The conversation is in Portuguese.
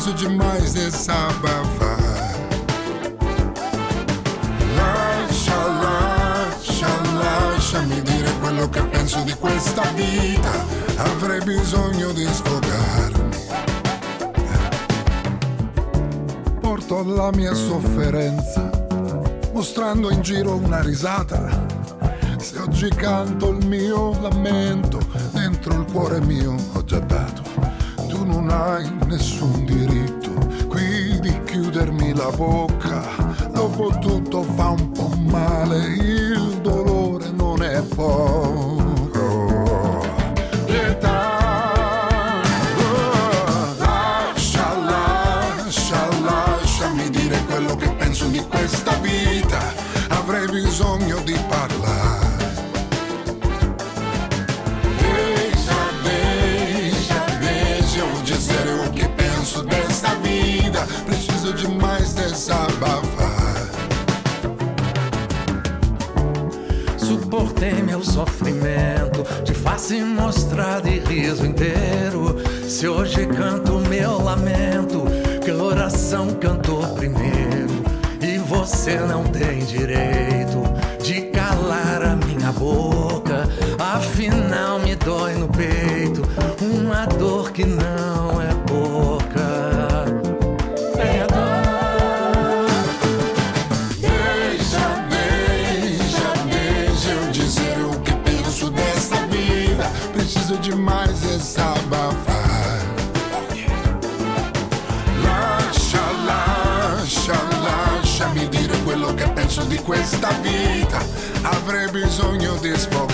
preciso demais desabafar. Lasciami dire quello che penso di questa vita. Avrei bisogno di sfogarmi. Porto la mia sofferenza, mostrando in giro una risata. Se oggi canto il mio lamento, dentro il cuore mio ho già dato. Tu non hai nessun diritto qui di chiudermi la bocca. Dopo tutto fa un po' male, il dolore non è poco. Pietà, lasciami dire quello che penso di questa vita. Avrei bisogno di parlare. Deixa dizer o que penso desta vida. Preciso demais desabafar. Suportei meu sofrimento de face mostrada e riso inteiro. Se hoje canto meu lamento, que oração cantou primeiro. E você não tem direito de calar a minha boca. Afinal me dói no peito uma dor que não é pouca. Deixa eu dizer o que penso dessa vida. Preciso demais desabafar. Lasciami dire quello che penso di questa vita. Avrei bisogno di sfogare.